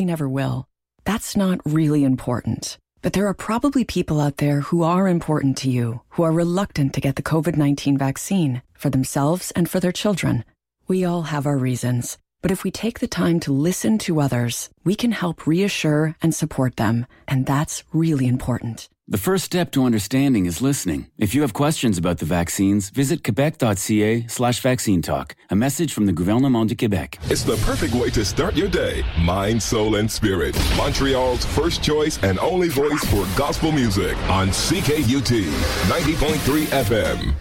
likely never will. That's not really important. But there are probably people out there who are important to you, who are reluctant to get the COVID-19 vaccine for themselves and for their children. We all have our reasons. But if we take the time to listen to others, we can help reassure and support them. And that's really important. The first step to understanding is listening. If you have questions about the vaccines, visit quebec.ca/vaccine talk. A message from the Gouvernement du Québec. It's the perfect way to start your day. Mind, soul, and spirit. Montreal's first choice and only voice for gospel music on CKUT 90.3 FM.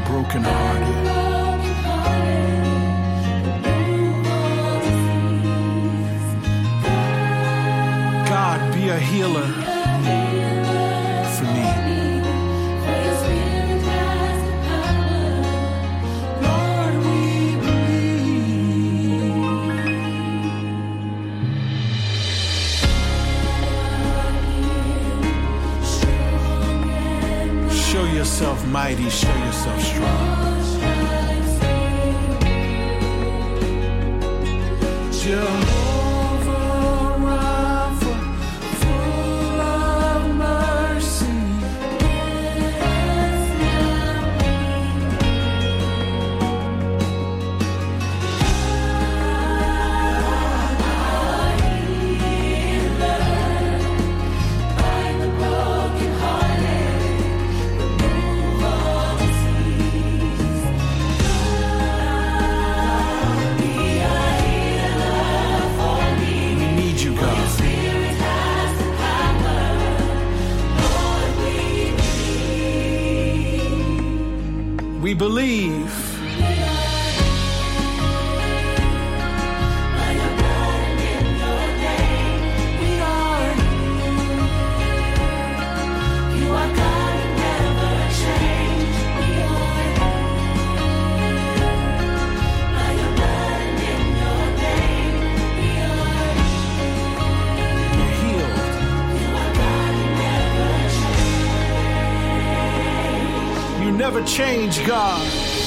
brokenhearted. God, be a healer for me. Lord, we believe. Show yourself mighty, show yourself strong. Jehovah Rapha, full of mercy. We believe. Never change, God.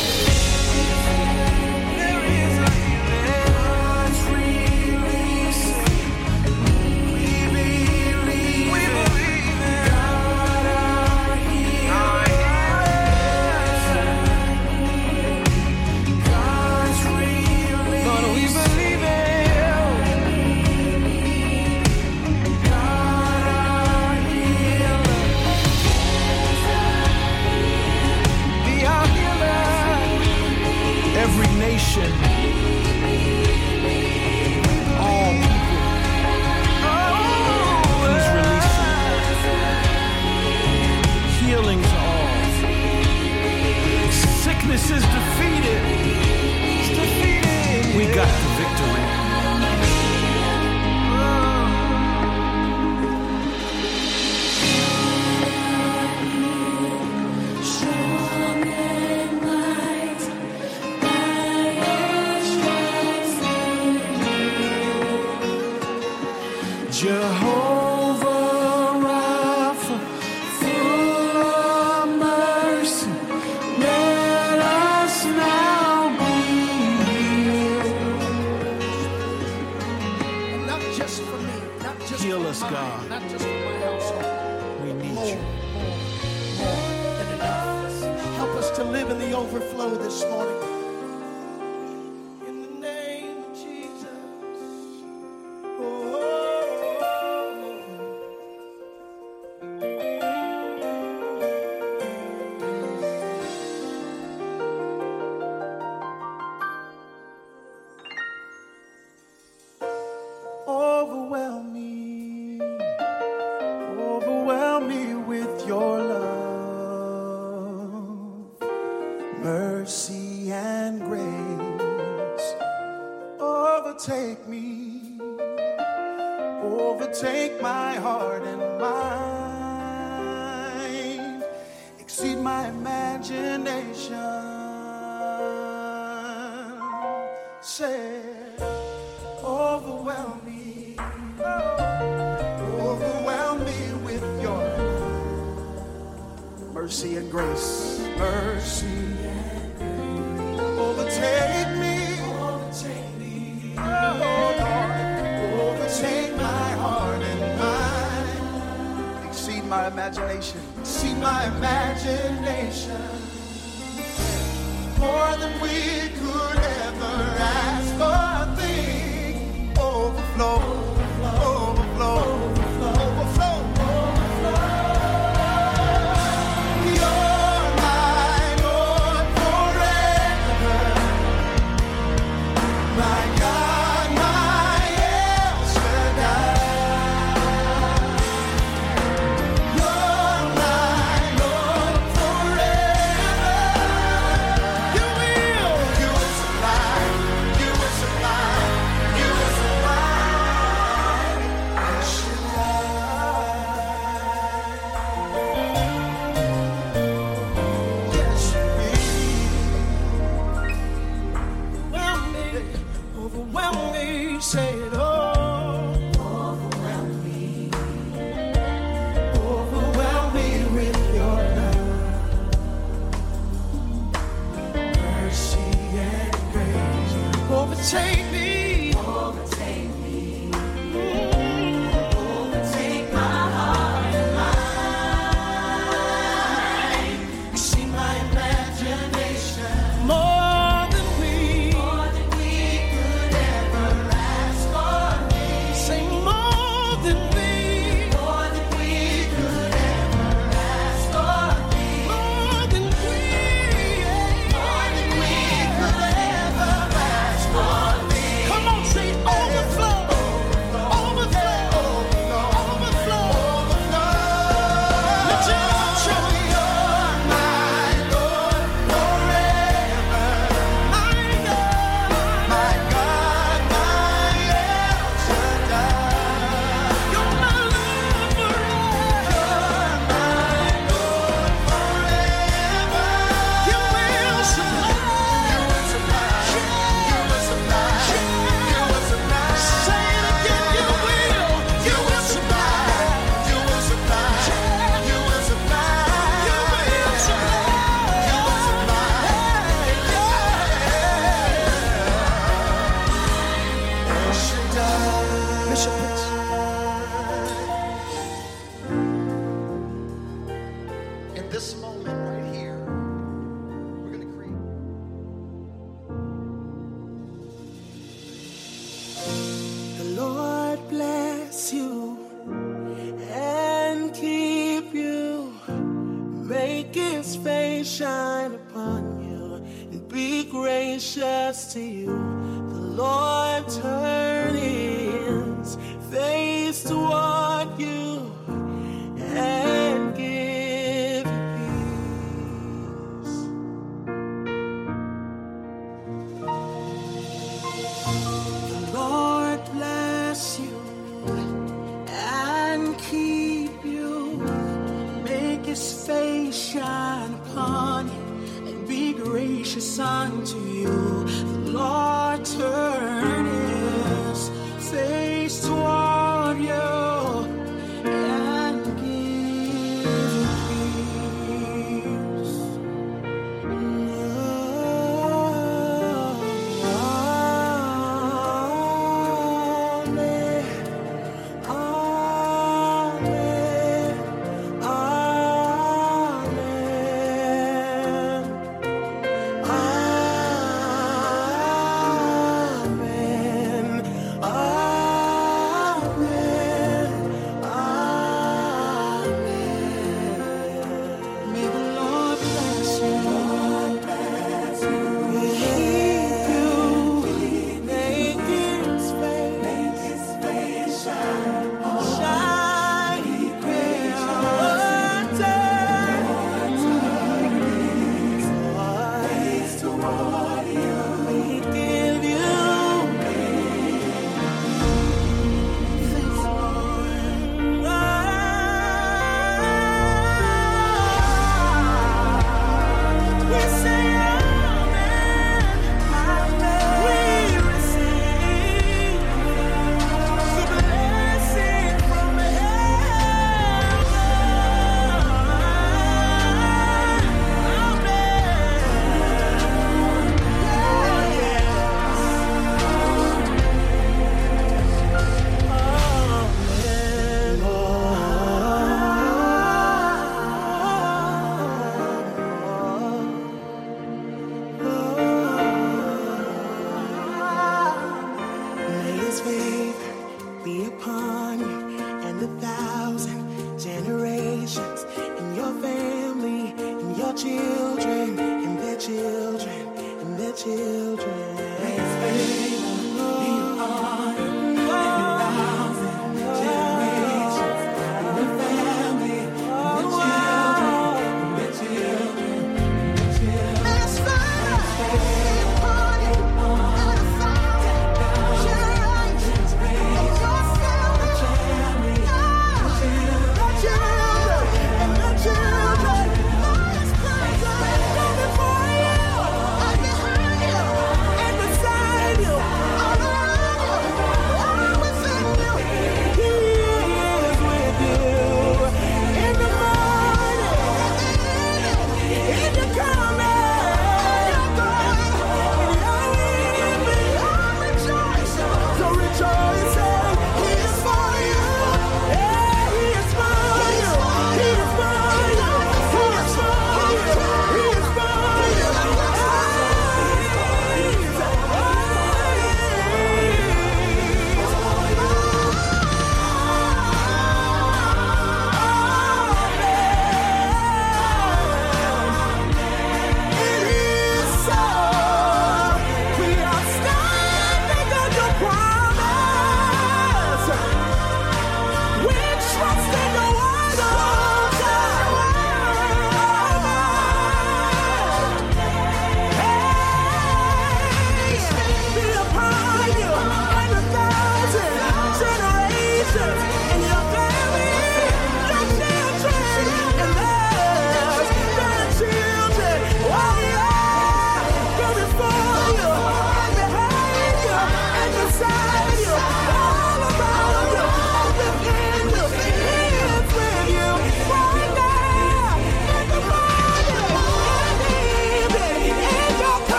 Mercy and grace, mercy and grace, overtake me, oh Lord, overtake my heart and mind, exceed my imagination, more than we could ever ask or think, overflow, overflow, overflow. overtake me. Overtake me. Overtake my heart and mind. Exceed my imagination. More than we Could ever ask or need. say, more than we More than we could ever ask or need. more than we More than we could ever ask or need. Come on, say overflow, overflow, overflow. Lift your arms, show me You're my Lord forever. my God. My God, my El Shaddai. You're my Lord forever. You will supply. Say it again, you will. You will supply. You will supply. You will supply. Bishop Pitts. In this moment right here, we're going to create. The Lord bless you and keep you. Make His face shine upon you and be gracious to you. The Lord turn His face toward you and give you peace. The Lord bless you and keep you. Make His face shine upon you and be gracious unto you. The Lord turn His face toward you and give you peace. Amen. Amen.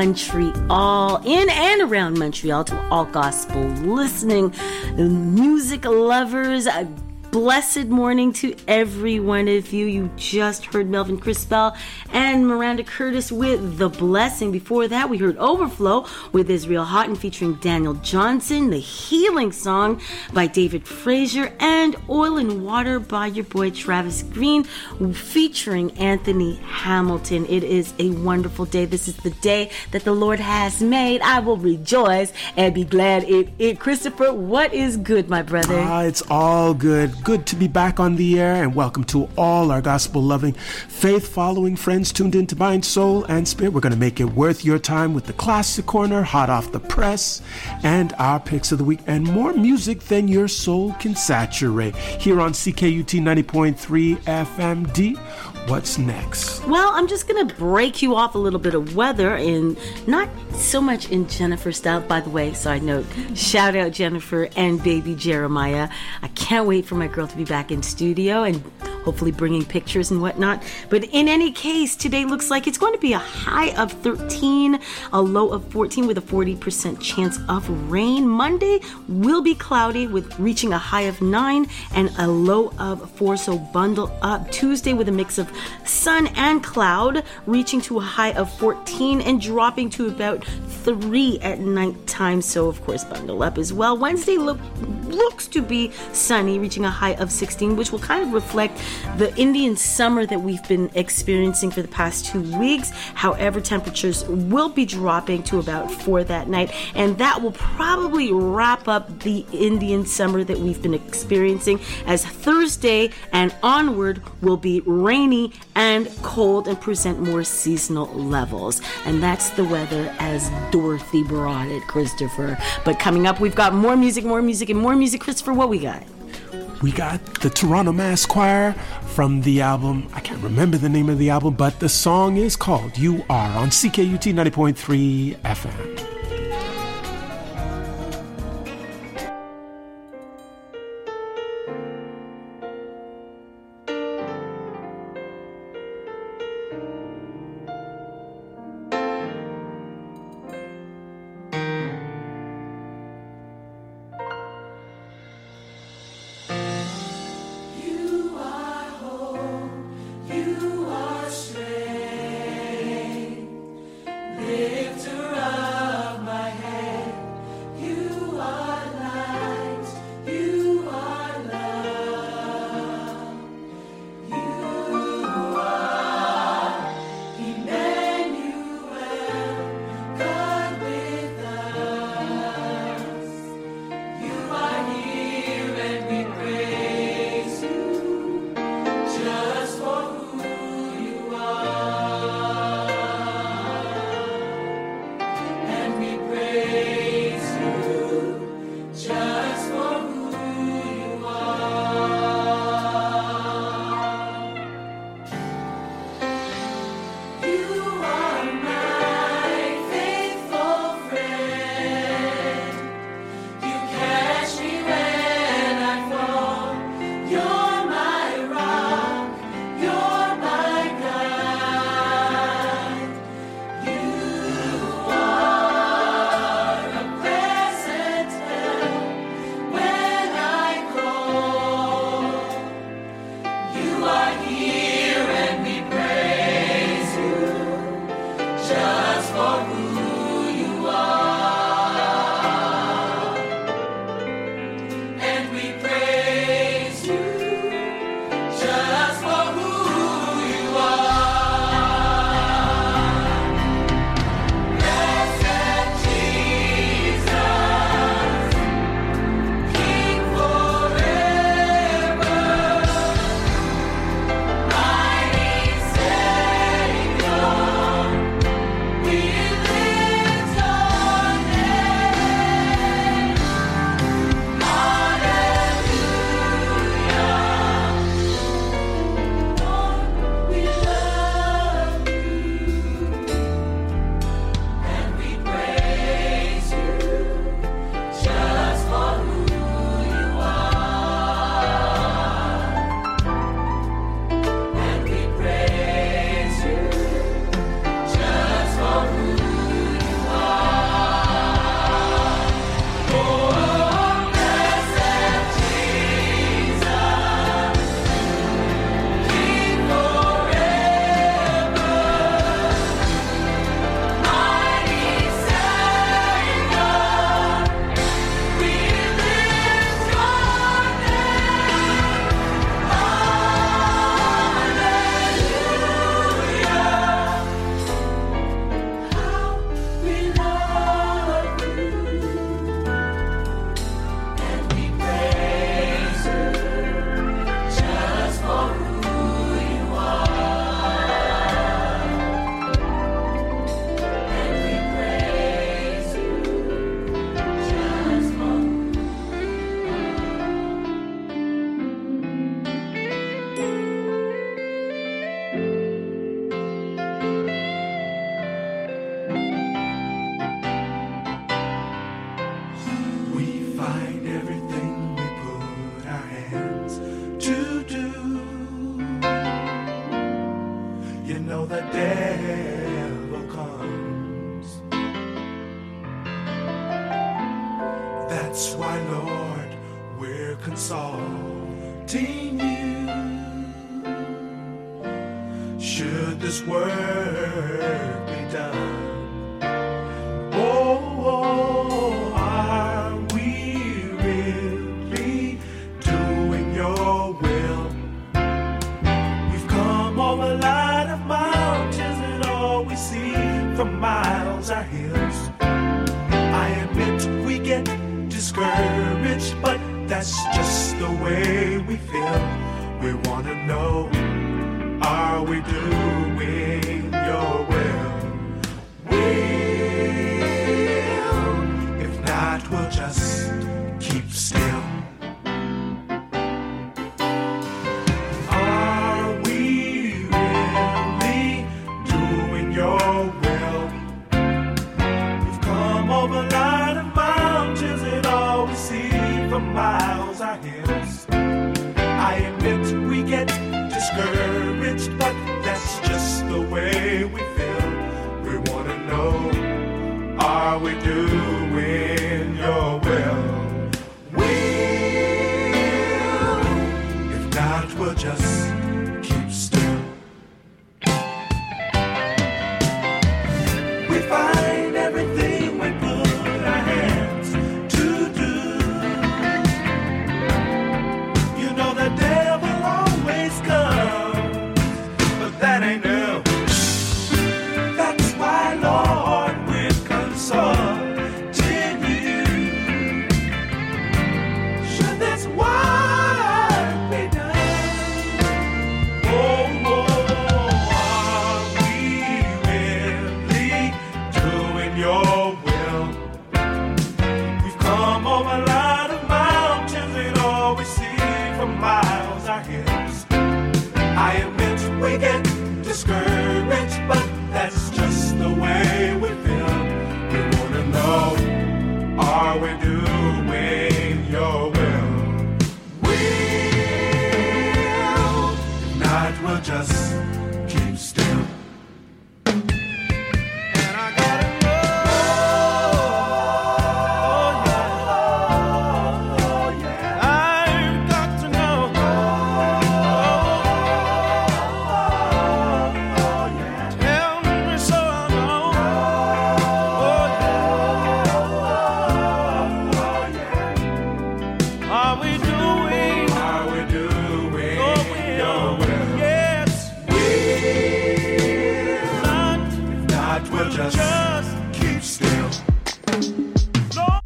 Montreal, in and around Montreal, to all gospel listening music lovers. Blessed morning to every one of you. You just heard Melvin Crispell and Miranda Curtis with The Blessing. Before that, we heard Overflow with Israel Houghton featuring Daniel Johnson, The Healing Song by David Frazier, and Oil and Water by your boy Travis Green featuring Anthony Hamilton. It is a wonderful day. This is the day that the Lord has made. I will rejoice and be glad in it. Christopher, what is good, my brother? It's all good. Good to be back on the air, and welcome to all our gospel-loving, faith-following friends tuned into Mind, Soul, and Spirit. We're going to make it worth your time with the Classic Corner, hot off the press, and our picks of the week, and more music than your soul can saturate. Here on CKUT 90.3 FMD. What's next? Well, I'm just going to break you off a little bit of weather, and not so much in Jennifer style. By the way, side note, shout out Jennifer and baby Jeremiah. I can't wait for my girl to be back in studio and hopefully bringing pictures and whatnot. But in any case, today looks like it's going to be a high of 13, a low of 14 with a 40% chance of rain. Monday will be cloudy with reaching a high of 9 and a low of 4, so bundle up. Tuesday with a mix of sun and cloud, reaching to a high of 14 and dropping to about 3 at nighttime, so of course bundle up as well. Wednesday looks to be sunny, reaching a high of 16, which will kind of reflect the Indian summer that we've been experiencing for the past 2 weeks. However, temperatures will be dropping to about 4 that night, and that will probably wrap up the Indian summer that we've been experiencing, as Thursday and onward will be rainy and cold and present more seasonal levels. And that's the weather as Dorothy brought it, Christopher. But coming up, we've got more music, and more music. Christopher, what we got? We got the Toronto Mass Choir from the album, I can't remember the name of the album, but the song is called You Are on CKUT 90.3 FM. Lift her up. find everything we put our hands to do. You know the devil comes. That's why, Lord, we're consulting you. Should this work be done? Oh, are we really doing your will? We've come over a lot of mountains, and all we see from miles are hills. I admit we get discouraged, but that's just the way we feel. We want to know, are we doing your will? If not, we'll just keep still. Are we really doing your will? We've come over a lot of mountains, and all we see for miles are hills. I admit we get discouraged, but that's just the way we feel. We want to know, are we doing your will? If not, we'll just keep still. We find everything we put our hands to do. You know the devil always comes, but that ain't new. That's why, Lord, we're consulting you. Should this work be done? Oh, are we really doing your will? We've come over a lot of mountains, and all we see for miles are hills. I admit we get discouraged, but that's just the way we feel. We want to know, are we doing your will? If not, we'll just keep still. And I gotta know, I've got to know. Tell me so I'll know. Are we doing your will? Yes. If not, we'll just keep still. Lord.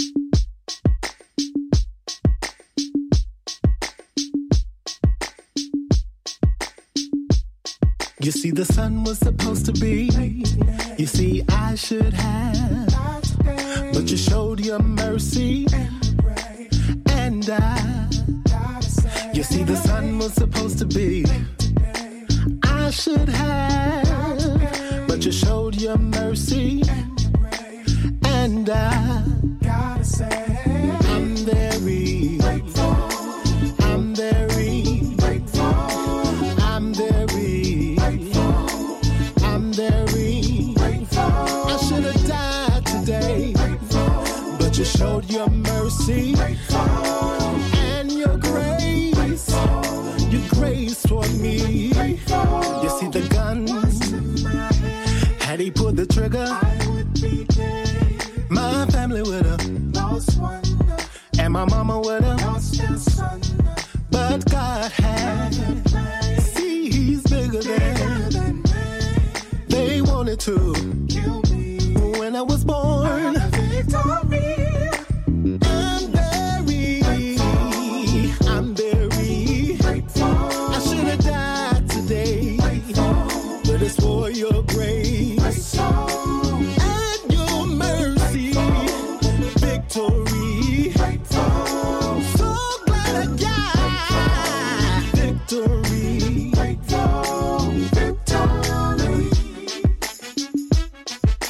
You see, the sun was supposed to be. You see, I should have. But you showed your mercy. And you see, the sun was supposed to be. I should have. But you showed your mercy. And gotta say, I'm very grateful. I'm very grateful. I'm very grateful. I'm very grateful. I should have died today, but you showed your mercy and your grace for me. You see the gun, had he pulled the trigger, my family would have lost one, and my mama would have lost her son. But God had, see, he's bigger than they wanted to kill me when I was born. I'm very grateful. I should have died today, but it's for your grace and your mercy. Victory. So glad I died. Victory. Victory.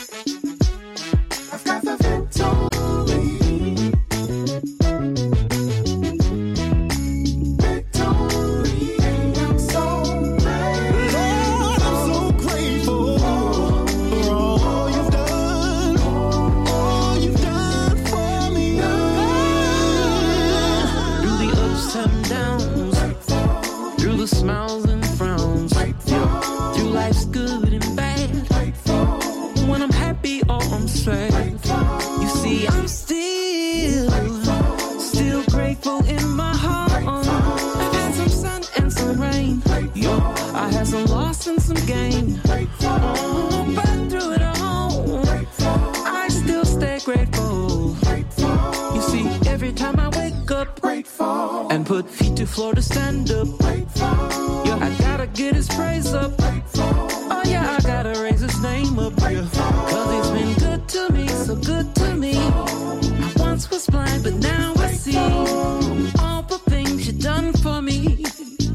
every time I wake up. Grateful. And put feet to floor to stand up. Grateful. Yeah, I gotta get his praise up. Oh yeah, I gotta raise his name up. Yeah. Cause he's been good to me, so good to me. I once was blind, but now I see all the things you done for me.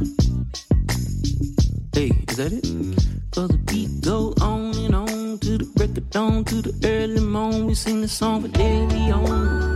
Hey, is that it? Cause the beat go on and on to the break of dawn, to the early morn. We sing the song for daily on.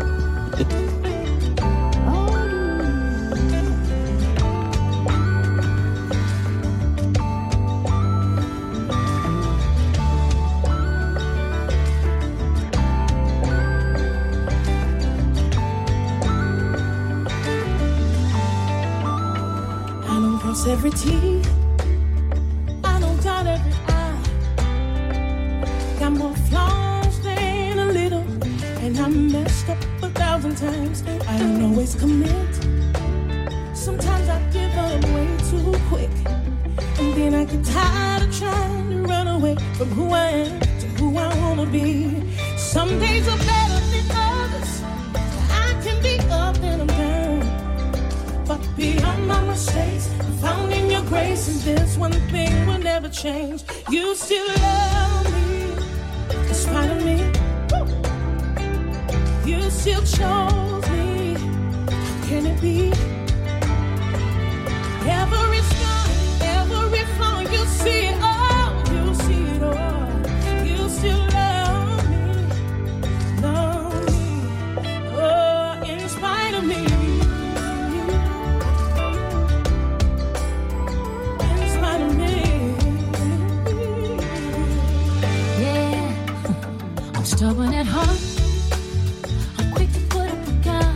Every T, I don't dot every I. Got more flaws than a little, and I messed up 1,000 times. I don't always commit. Sometimes I give up way too quick, and then I get tired of trying to run away from who I am to who I wanna be. Some days are better than others. I can be up and I'm down, but beyond my mistakes, found in your grace, and this one thing will never change. You still love me, in spite of me. Woo! You still chose me. How can it be? Every scar, every flaw, you see it all. You see it all. You still love me, oh, in spite of me. Stubborn at heart, I'm quick to put up with God.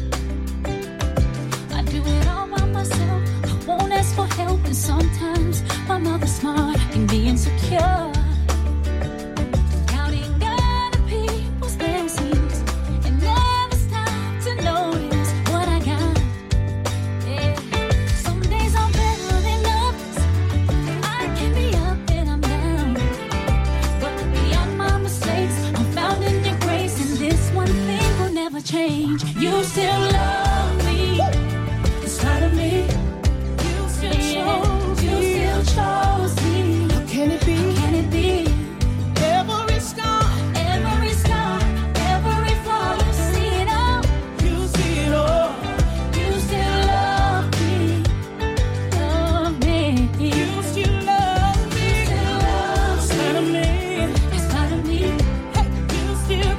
I do it all by myself, I won't ask for help. And sometimes my mother's smart, I can be insecure. Counting other people's blessings and never stop to notice what I got. Yeah. Some days I'm better than others. I can be up and I'm down, but beyond my mistakes, found in your grace, and this one thing will never change. You still love me, in spite of me. You still chose me. You still chose me. How can it be? How can it be? Every scar, every flaw, you see it all. You see it all. You still love me, love me. You still love me, still love me. In spite of me. You still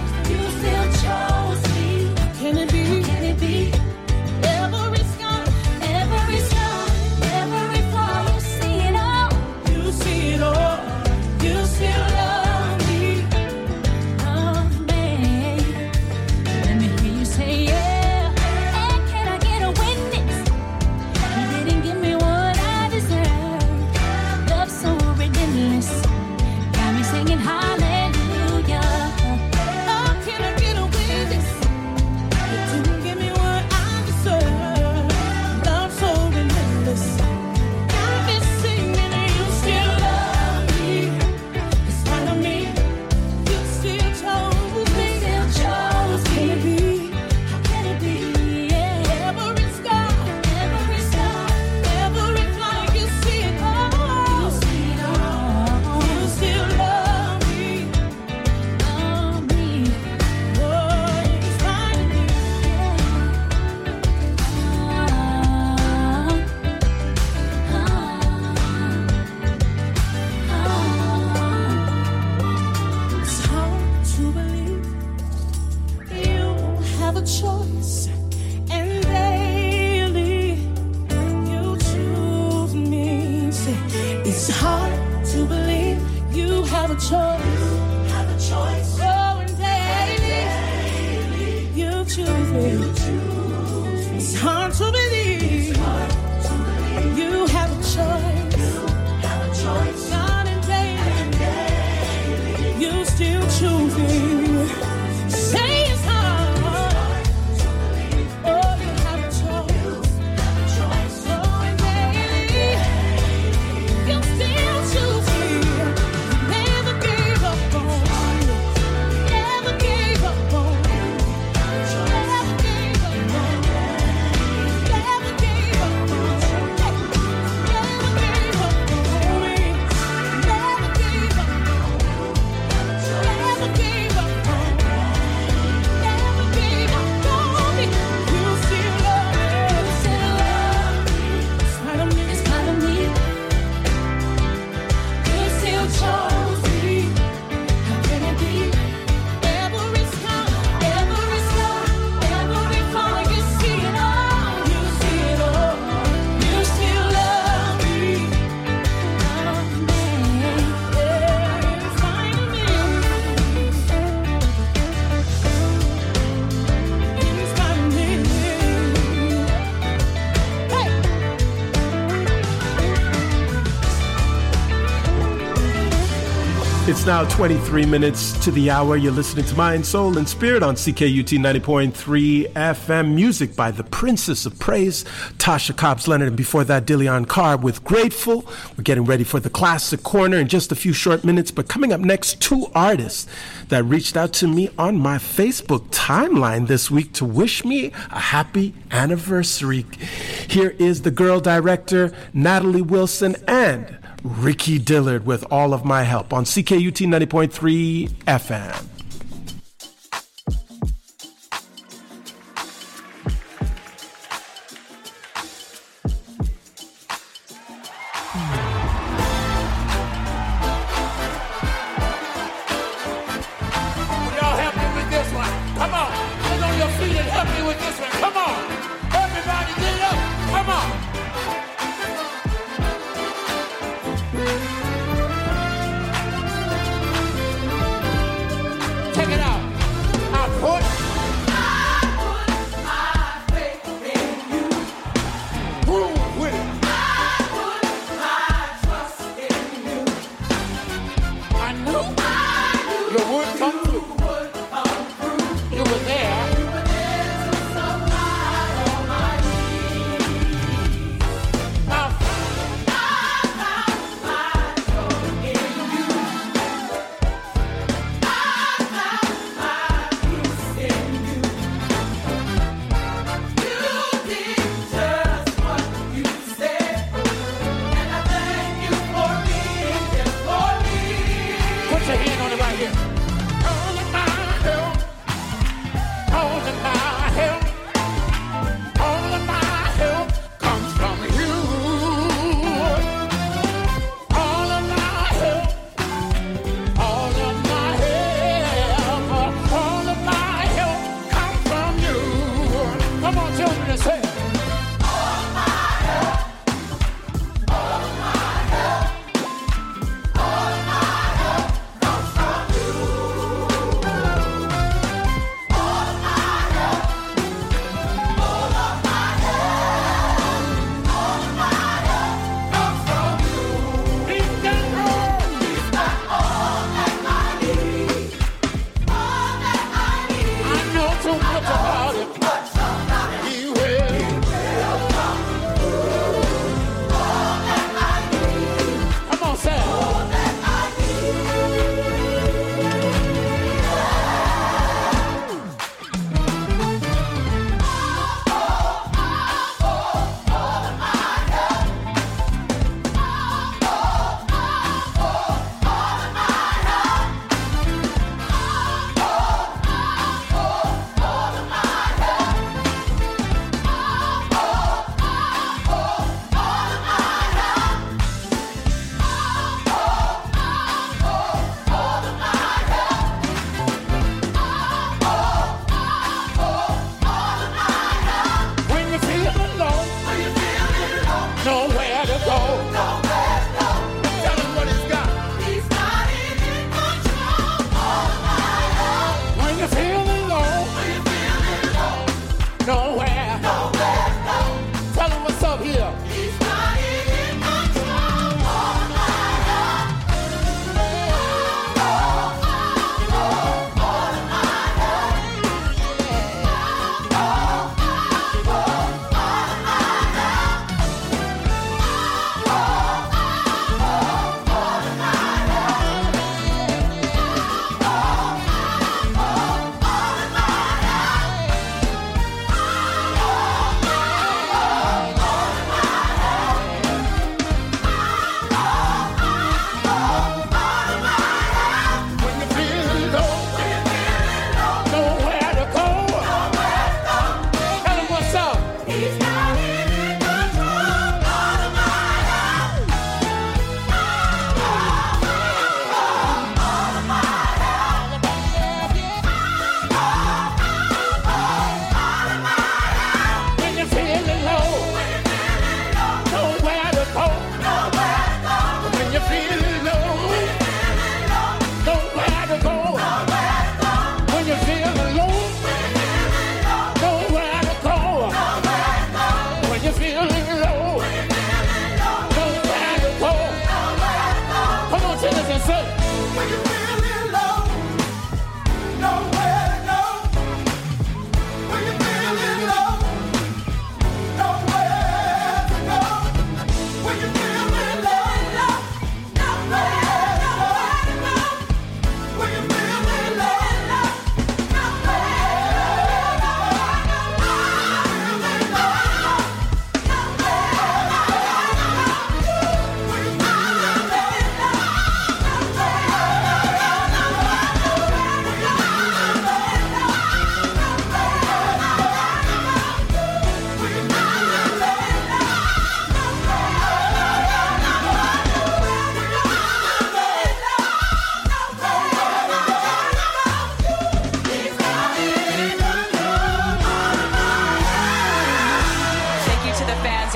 chose me. Can it be? Can it be? Every scar, every flaw, you see it all. You see it all. You still love me, love me. Let me hear you say yeah. And can I get a witness? You didn't give me what I deserve. Love so ridiculous, got me singing hallelujah. Can I get a witness? You didn't give me what I deserve. Love so relentless, got me singing, and you still love me, in spite of me. You still chose me. How can it be? How can it be? Yeah. Every scar, every flaw, you see it all. You see it all. You still love me, love me. It's hard to believe you have a choice, and daily you choose me. Say, it's hard to believe you have a choice. Oh, and daily you choose me. It's hard to believe you have a choice. God, and daily you still choose me. Say it's hard. Oh, you have a choice. Oh, and daily you still choose me. Never gave up on me. Never gave up on me. Never gave It's now 23 minutes to the hour. You're listening to Mind, Soul, and Spirit on CKUT 90.3 FM. Music by the Princess of Praise, Tasha Cobbs Leonard, and before that, Dillion Carr with Grateful. We're getting ready for the Classic Corner in just a few short minutes, but coming up next, two artists that reached out to me on my Facebook timeline this week to wish me a happy anniversary. Here is the girl director, Natalie Wilson, and Ricky Dillard with All of My Help on CKUT 90.3 FM. Y'all help me with this one. Come on. Get on your feet and help me with this one. Come on. Everybody get up. Come on.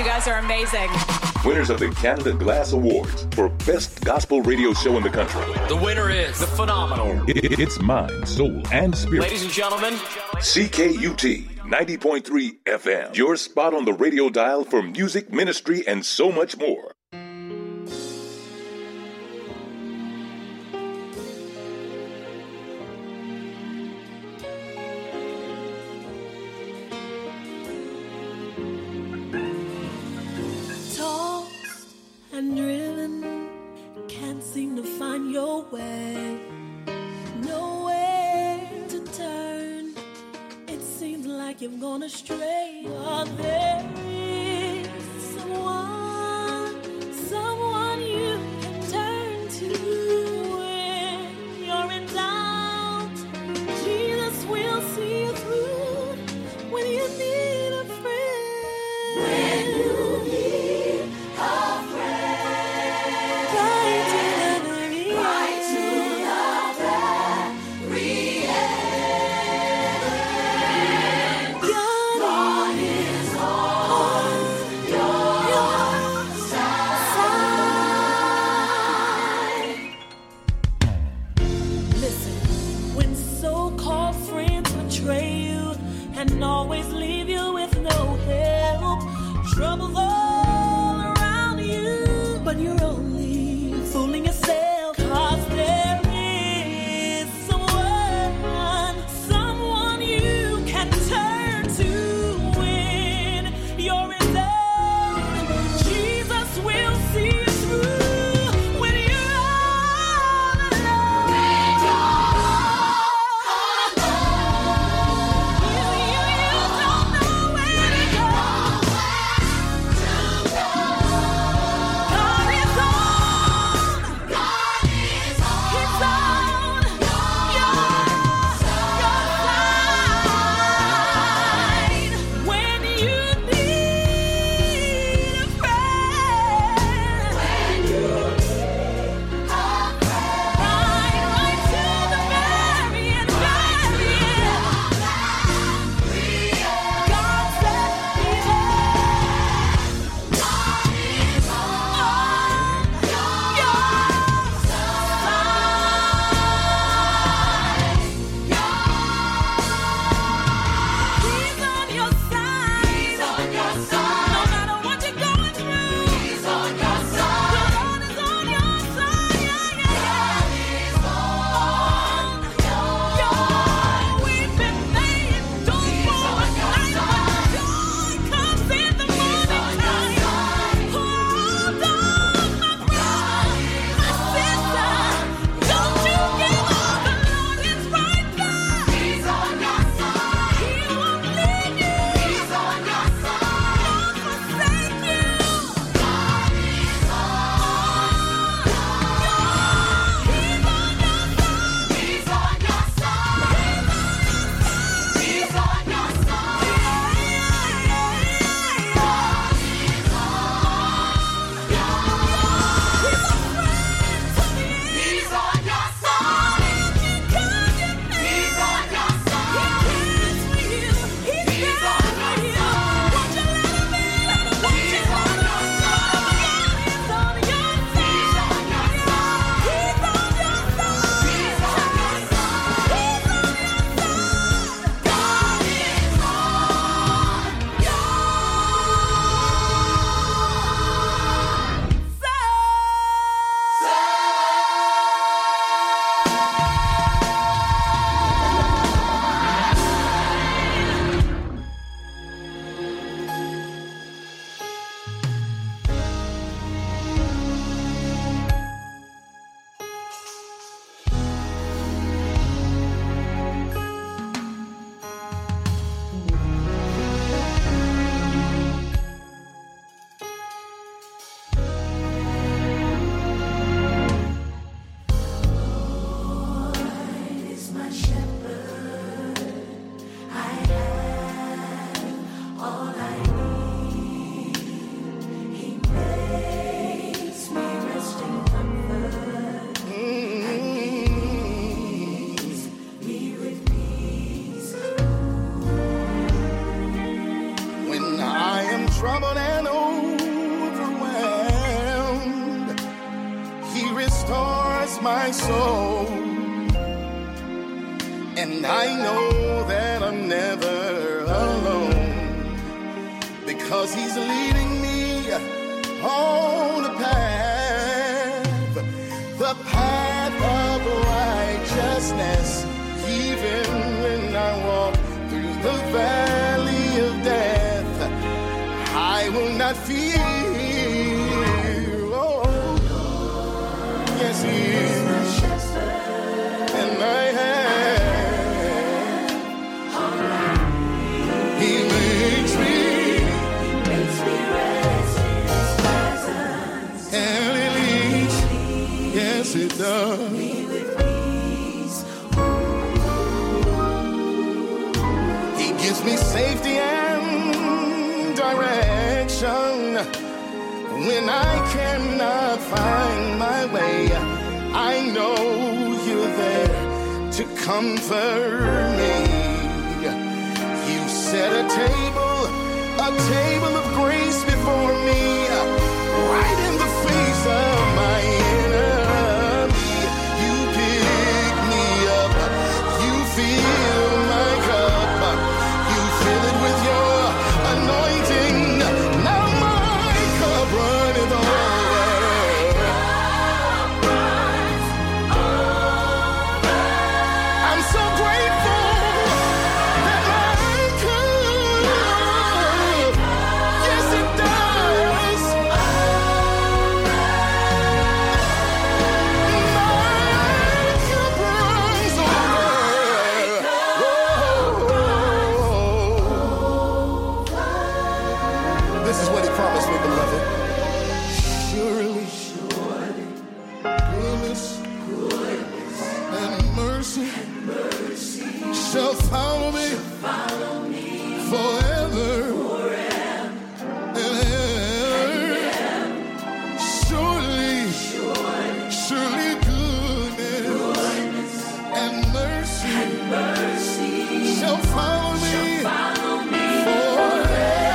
You guys are amazing. Winners of the Canada Glass Awards for Best Gospel Radio Show in the country. The winner is the phenomenal. It's Mind, Soul, and Spirit. Ladies and gentlemen, CKUT 90.3 FM. Your spot on the radio dial for music, ministry, and so much more. And driven, can't seem to find your way. Nowhere to turn. It seems like you've gone astray. But there is someone you can turn to when you're in doubt. Jesus will see you through when you need a friend. When you need a friend. And always leave you with no help. Troubles all around you, but you're only fooling yourself. 'Cause there is someone you can turn to when you're in doubt. Jesus will see you through when you're all alone. You don't know where to go. soul. And I know that I'm never alone, because he's leading me on the path of righteousness. Even when I walk through the valley of death, I will not fear. Oh, yes, he is my shepherd, and I have. He makes me rest in his presence, and he leads. Yes, it does. He gives me safety and direction when I cannot find my way. I know you're there to comfort me. You set a table of grace before me, right in the face of my enemy. You pick me up, you fill my cup, you fill it with your anointing. Now my cup runneth over. I'm so grateful that my cup, yes it does. This is what he promised me, beloved. Surely, goodness and mercy shall follow me forever and ever. Surely goodness and mercy shall follow me forever.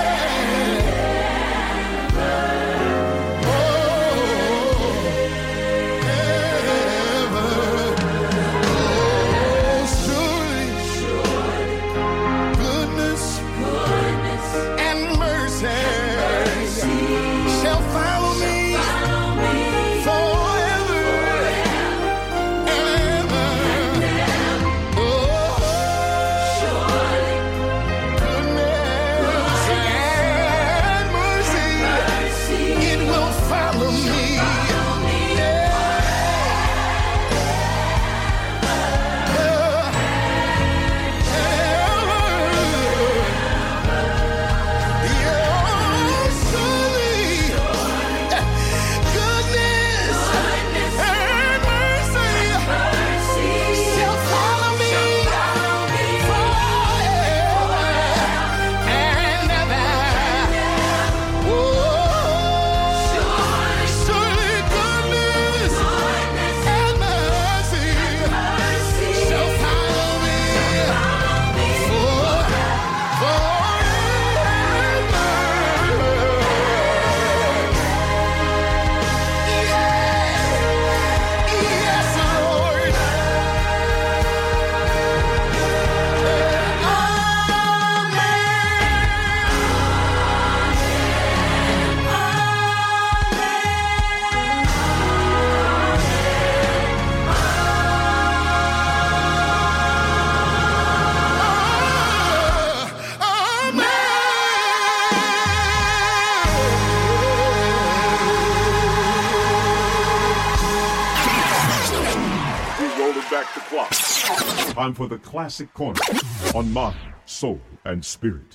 Back the clock. Time for the Classic Corner on Mind, Soul, and Spirit.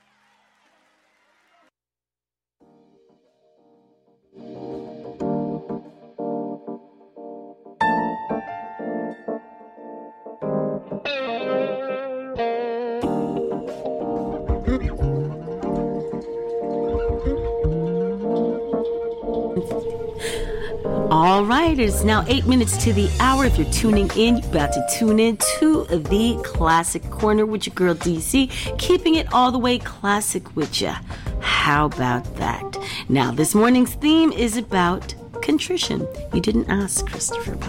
All right, it's now 8 minutes to the hour. If you're tuning in, you're about to tune in to the Classic Corner with your girl DC, keeping it all the way classic with ya. How about that? Now, this morning's theme is about contrition. You didn't ask, Christopher, by the way.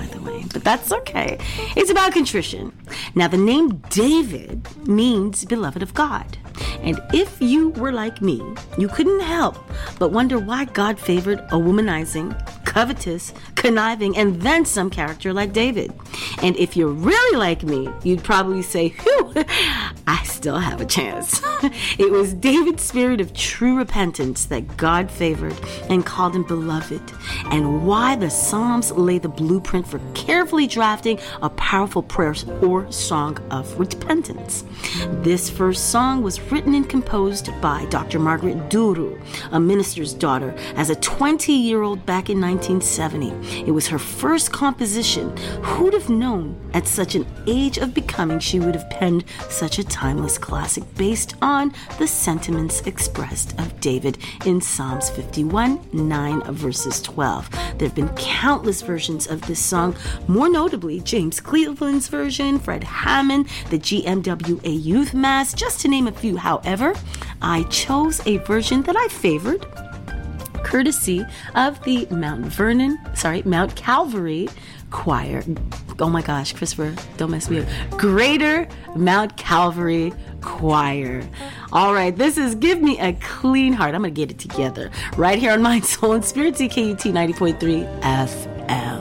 but that's okay. It's about contrition. Now, the name David means beloved of God. And if you were like me, you couldn't help but wonder why God favored a womanizing, covetous, conniving, and then some character like David. And if you're really like me, you'd probably say, whew, I still have a chance. It was David's spirit of true repentance that God favored and called him beloved, and why the Psalms lay the blueprint for carefully drafting a powerful prayer or song of repentance. This first song was written and composed by Dr. Margaret Duru, a minister's daughter, as a 20-year-old back in 1970. It was her first composition. Who'd have known at such an age of becoming she would have penned such a timeless classic based on the sentiments expressed of David in Psalms 51, 9 verses 12. There have been countless versions of this song, more notably James Cleveland's version, Fred Hammond, the GMWA Youth Mass, just to name a few. However, I chose a version that I favored, courtesy of the Mount Calvary Choir. Oh my gosh, Christopher, don't mess me up. Greater Mount Calvary Choir. All right, this is Give Me a Clean Heart. I'm going to get it together right here on Mind, Soul, and Spirit, CKUT 90.3 FM.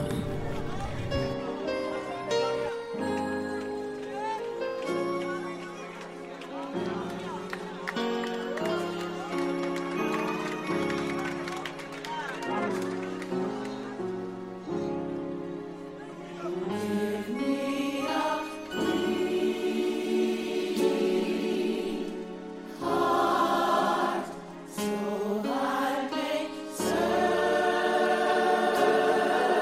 So I may serve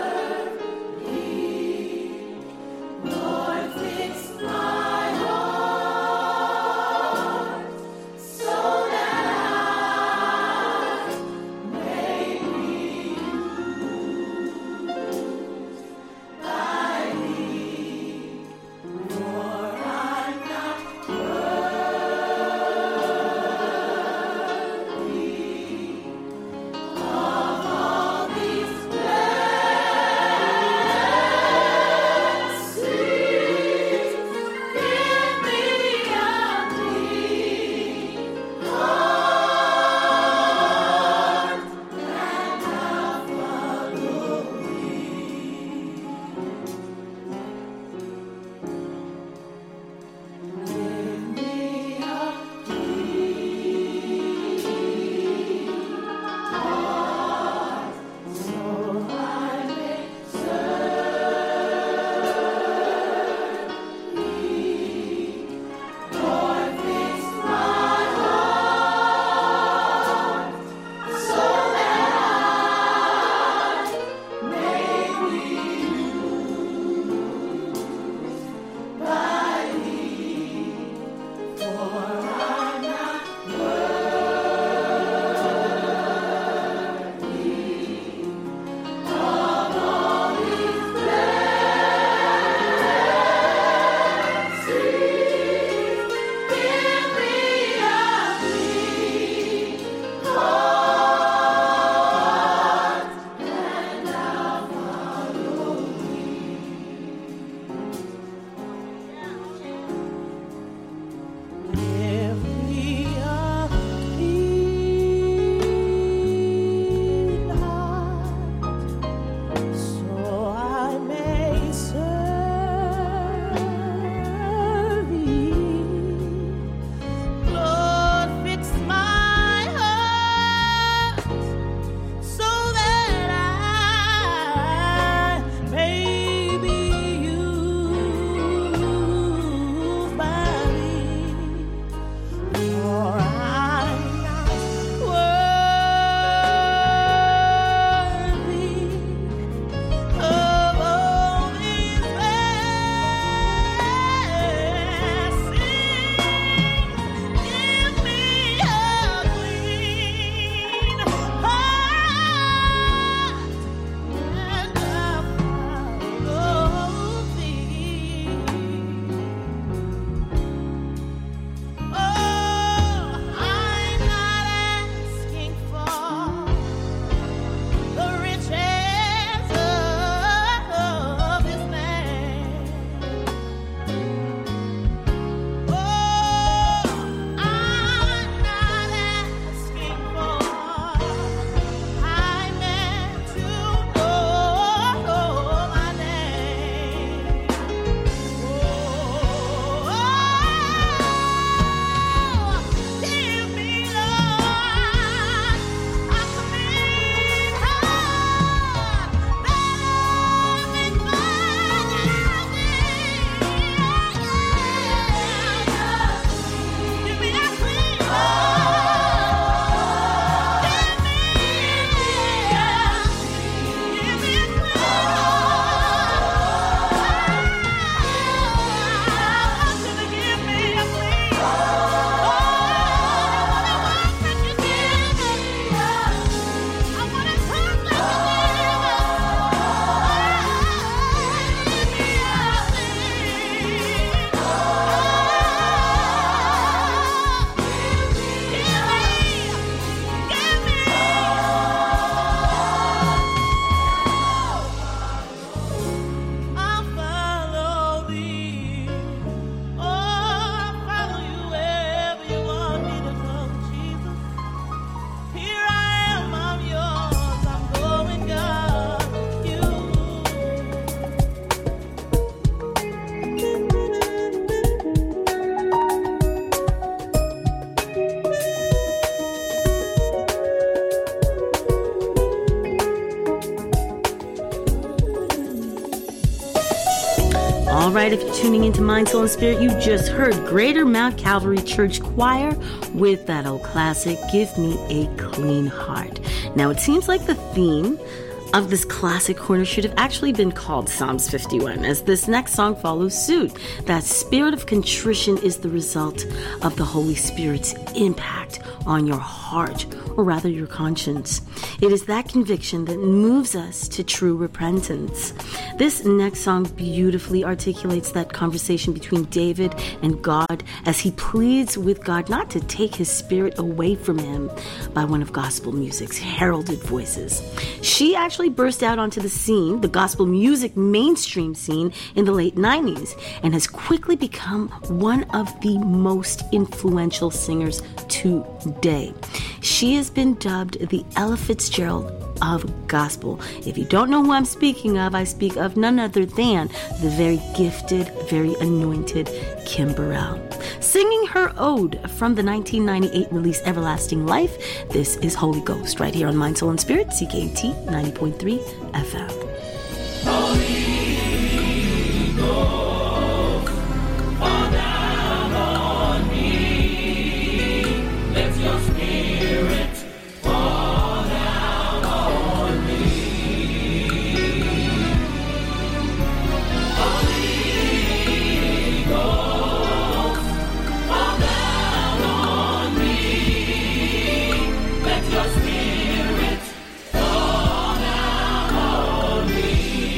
right, if you're tuning into Mind, Soul, and Spirit, you just heard Greater Mount Calvary Church Choir with that old classic, Give Me a Clean Heart. Now, it seems like the theme of this classic corner should have actually been called Psalms 51, as this next song follows suit. That spirit of contrition is the result of the Holy Spirit's impact on your heart, or rather your conscience. It is that conviction that moves us to true repentance. This next song beautifully articulates that conversation between David and God as he pleads with God not to take his spirit away from him by one of gospel music's heralded voices. She actually burst out onto the scene, the gospel music mainstream scene, in the late 90s and has quickly become one of the most influential singers today. She has been dubbed the Ella Fitzgerald of gospel. If you don't know who I'm speaking of, I speak of none other than the very gifted, very anointed Kim Burrell. Singing her ode from the 1998 release Everlasting Life, this is Holy Ghost right here on Mind, Soul, and Spirit, CKUT 90.3 FM. Holy Ghost, fall down on me. Let your spirit fall down on me. Holy Ghost, fall down on me. Let your spirit fall down on me.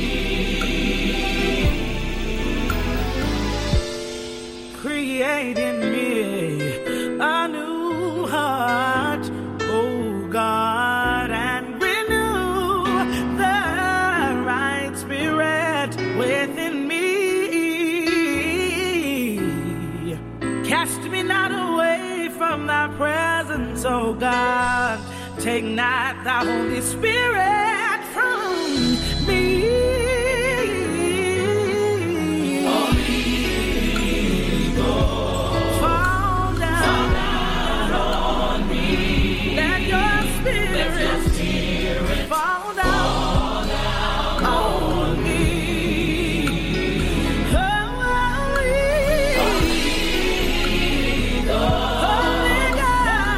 Create in me a new heart, oh God, and renew the right spirit within me. Cast me not away from thy presence, oh God. Take not thy Holy Spirit from me.